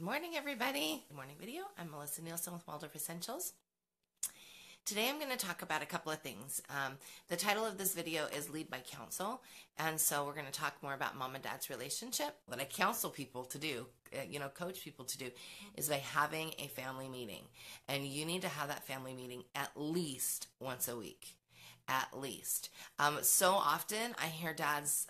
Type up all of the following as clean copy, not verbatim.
morning, everybody. Good morning video. I'm Melissa Nielsen with Waldorf Essentials. Today I'm going to talk about a couple of things. The title of this video is Lead by Counsel, and so we're going to talk more about mom and dad's relationship. What I counsel people to do, coach people to do, is by having a family meeting. And you need to have that family meeting at least once a week. At least. So often I hear dads,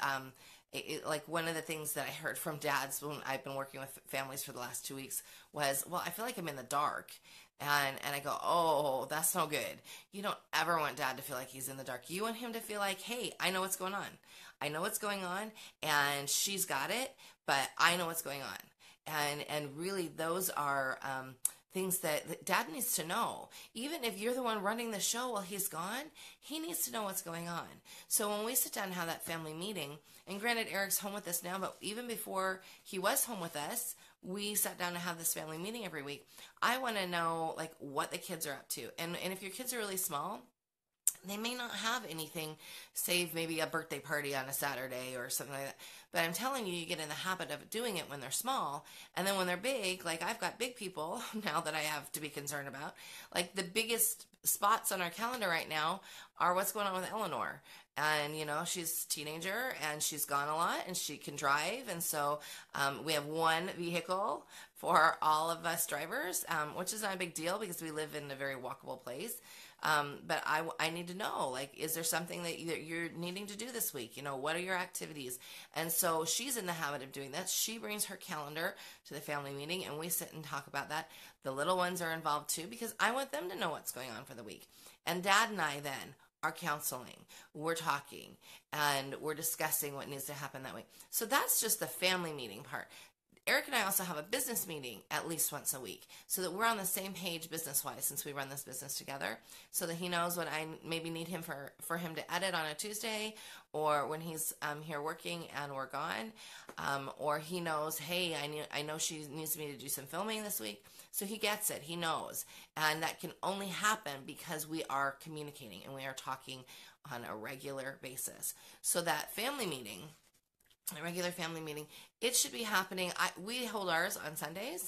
like one of the things that I heard from dads when I've been working with families for the last 2 weeks was, well, I feel like I'm in the dark. And I go, oh, that's no good. You don't ever want dad to feel like he's in the dark. You want him to feel like, hey, I know what's going on. I know what's going on, and she's got it, but I know what's going on. And really, those are things that dad needs to know. Even if you're the one running the show while he's gone, he needs to know what's going on. So when we sit down and have that family meeting, and granted, Eric's home with us now, but even before he was home with us, we sat down to have this family meeting every week. I want to know like what the kids are up to. And if your kids are really small, they may not have anything save maybe a birthday party on a Saturday or something like that. But I'm telling you, you get in the habit of doing it when they're small. And then when they're big, like I've got big people now that I have to be concerned about. Like the biggest spots on our calendar right now are what's going on with Eleanor. And, she's a teenager and she's gone a lot and she can drive. And so we have one vehicle for all of us drivers, which is not a big deal because we live in a very walkable place. But I need to know, like, is there something that you're needing to do this week? What are your activities? And so she's in the habit of doing that. She brings her calendar to the family meeting and we sit and talk about that. The little ones are involved too because I want them to know what's going on for the week. And dad and I then are counseling, we're talking, and we're discussing what needs to happen that week. So that's just the family meeting part. Eric and I also have a business meeting at least once a week so that we're on the same page business-wise since we run this business together so that he knows what I maybe need him for him to edit on a Tuesday or when he's here working and we're gone, or he knows, hey, I know she needs me to do some filming this week. So he gets it. He knows. And that can only happen because we are communicating and we are talking on a regular basis. So that family meeting, a regular family meeting, it should be happening. We hold ours on Sundays,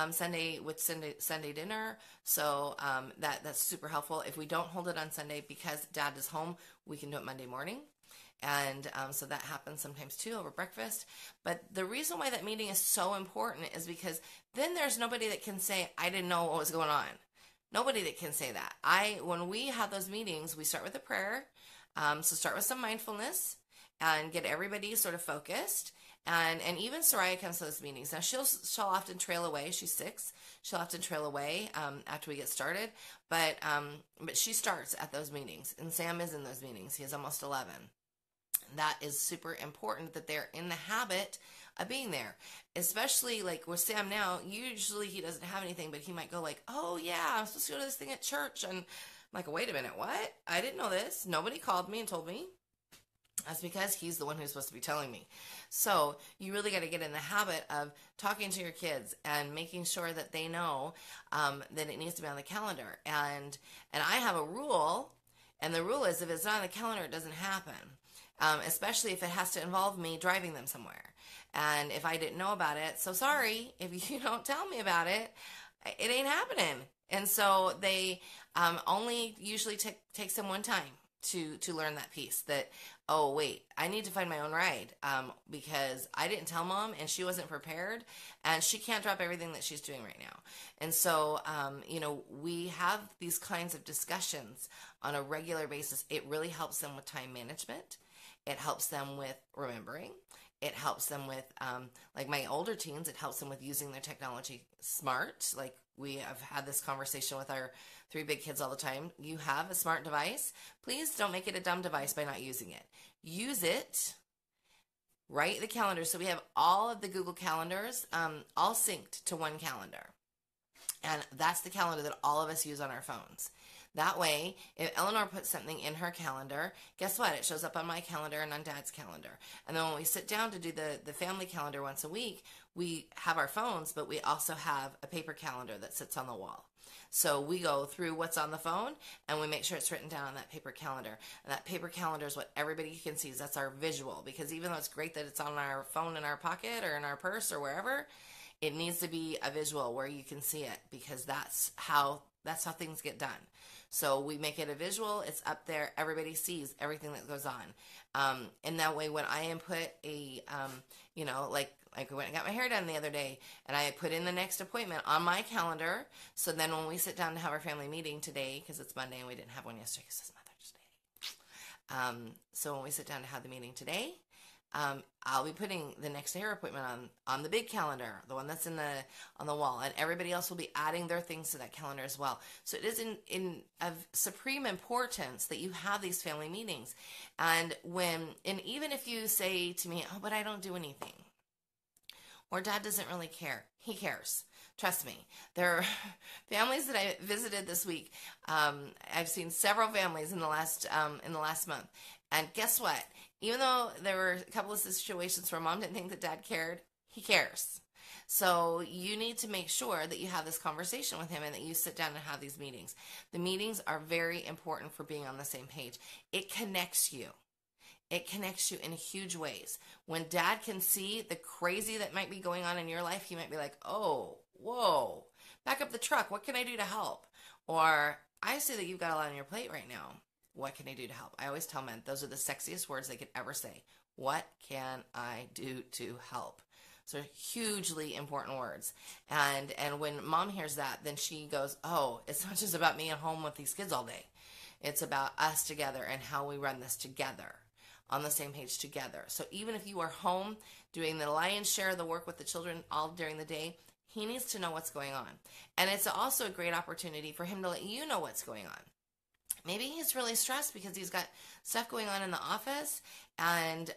Sunday dinner. So that's super helpful. If we don't hold it on Sunday because dad is home, we can do it Monday morning. And so that happens sometimes too over breakfast. But the reason why that meeting is so important is because then there's nobody that can say, I didn't know what was going on. Nobody that can say that. When we have those meetings, we start with a prayer. So start with some mindfulness and get everybody sort of focused. And even Soraya comes to those meetings. Now she'll often trail away. She's 6. She'll often trail away after we get started. But she starts at those meetings. And Sam is in those meetings. He is almost 11. That is super important that they're in the habit of being there. Especially like with Sam now, usually he doesn't have anything, but he might go like, oh yeah, I'm supposed to go to this thing at church. And I'm like, wait a minute, what? I didn't know this. Nobody called me and told me. That's because he's the one who's supposed to be telling me. So you really got to get in the habit of talking to your kids and making sure that they know that it needs to be on the calendar. And I have a rule, and the rule is if it's not on the calendar, it doesn't happen. Especially if it has to involve me driving them somewhere. And if I didn't know about it, so sorry, if you don't tell me about it, it ain't happening. And so they only usually takes them one time to learn that piece that, oh, wait, I need to find my own ride because I didn't tell mom and she wasn't prepared and she can't drop everything that she's doing right now. And so, we have these kinds of discussions on a regular basis. It really helps them with time management. It helps them with remembering. It helps them with, like my older teens, it helps them with using their technology smart. Like we have had this conversation with our 3 big kids all the time. You have a smart device. Please don't make it a dumb device by not using it. Use it. Write the calendar. So we have all of the Google calendars all synced to one calendar. And that's the calendar that all of us use on our phones. That way, if Eleanor puts something in her calendar, guess what? It shows up on my calendar and on Dad's calendar. And then when we sit down to do the family calendar once a week, we have our phones, but we also have a paper calendar that sits on the wall. So we go through what's on the phone and we make sure it's written down on that paper calendar. And that paper calendar is what everybody can see. That's our visual, because even though it's great that it's on our phone in our pocket or in our purse or wherever, It needs to be a visual where you can see it, because that's how things get done. So we make it a visual. It's up there. Everybody sees everything that goes on. And that way, when I input a, like when I got my hair done the other day, and I put in the next appointment on my calendar. So then when we sit down to have our family meeting today, because it's Monday and we didn't have one yesterday because it's Mother's Day. So when we sit down to have the meeting today, I'll be putting the next hair appointment on the big calendar, the one that's on the wall, and everybody else will be adding their things to that calendar as well. So it is of supreme importance that you have these family meetings. And even if you say to me, "Oh, but I don't do anything," or "Dad doesn't really care," he cares. Trust me. There are families that I visited this week. I've seen several families in the last month, and guess what? Even though there were a couple of situations where Mom didn't think that Dad cared, he cares. So you need to make sure that you have this conversation with him and that you sit down and have these meetings. The meetings are very important for being on the same page. It connects you. It connects you in huge ways. When Dad can see the crazy that might be going on in your life, he might be like, "Oh, whoa, back up the truck. What can I do to help?" Or, "I see that you've got a lot on your plate right now. What can I do to help?" I always tell men those are the sexiest words they could ever say. What can I do to help? So hugely important words. And when Mom hears that, then she goes, "Oh, it's not just about me at home with these kids all day. It's about us together and how we run this together, on the same page together." So even if you are home doing the lion's share of the work with the children all during the day, he needs to know what's going on. And it's also a great opportunity for him to let you know what's going on. Maybe he's really stressed because he's got stuff going on in the office, and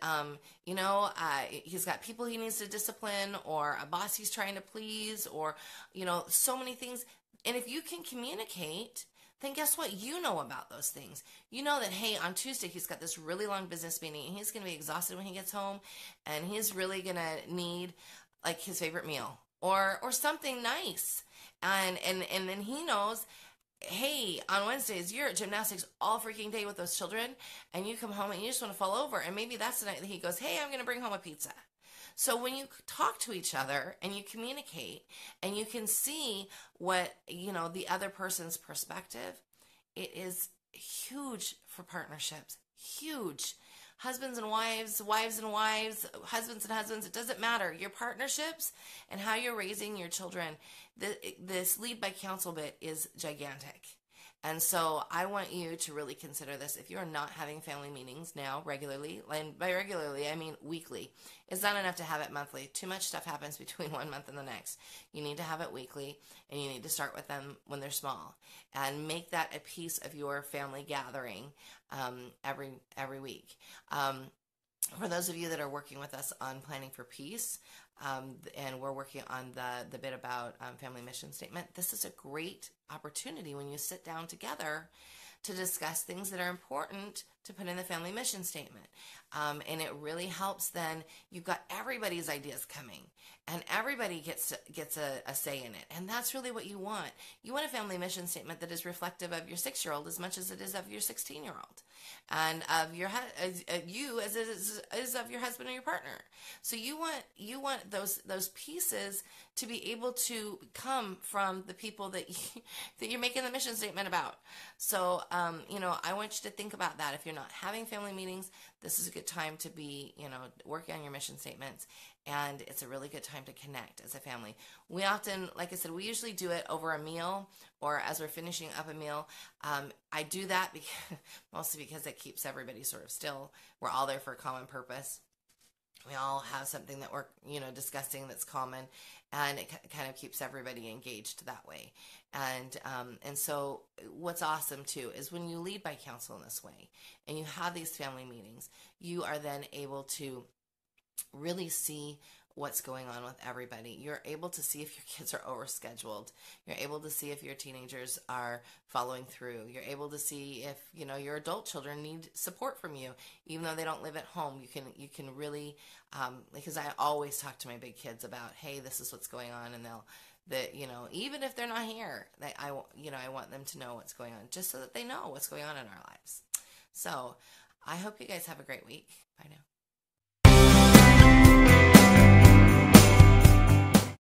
he's got people he needs to discipline, or a boss he's trying to please, or so many things. And if you can communicate, then guess what? You know about those things. You know that, hey, on Tuesday he's got this really long business meeting and he's going to be exhausted when he gets home, and he's really going to need like his favorite meal or something nice. And then he knows, hey, on Wednesdays, you're at gymnastics all freaking day with those children, and you come home and you just want to fall over. And maybe that's the night that he goes, "Hey, I'm going to bring home a pizza." So when you talk to each other and you communicate and you can see what, the other person's perspective, it is huge for partnerships. Huge. Husbands and wives, wives and wives, husbands and husbands, it doesn't matter. Your partnerships and how you're raising your children, this lead by counsel bit is gigantic. And so I want you to really consider this. If you're not having family meetings now regularly, and by regularly I mean weekly, it's not enough to have it monthly. Too much stuff happens between one month and the next. You need to have it weekly, and you need to start with them when they're small, and make that a piece of your family gathering every week. For those of you that are working with us on Planning for Peace, and we're working on the bit about family mission statement, this is a great opportunity when you sit down together to discuss things that are important to put in the family mission statement. And it really helps then. You've got everybody's ideas coming, and everybody gets a say in it. And that's really what you want. You want a family mission statement that is reflective of your 6-year-old as much as it is of your 16-year-old, and of you as it is of your husband or your partner. So you want those pieces to be able to come from the people that you're making the mission statement about. So I want you to think about that. If you're not having family meetings, this is a good time to be working on your mission statements, and it's a really good time to connect as a family. We often, like I said, we usually do it over a meal or as we're finishing up a meal. I do that mostly because it keeps everybody sort of still. We're all there for a common purpose. We all have something that we're discussing that's common, and it kind of keeps everybody engaged that way. And so what's awesome too is when you lead by counsel in this way and you have these family meetings, you are then able to really see what's going on with everybody. You're able to see if your kids are overscheduled. You're able to see if your teenagers are following through. You're able to see if your adult children need support from you, even though they don't live at home. You can really because I always talk to my big kids about, hey, this is what's going on, and even if they're not here, I want them to know what's going on, just so that they know what's going on in our lives. So I hope you guys have a great week. Bye now.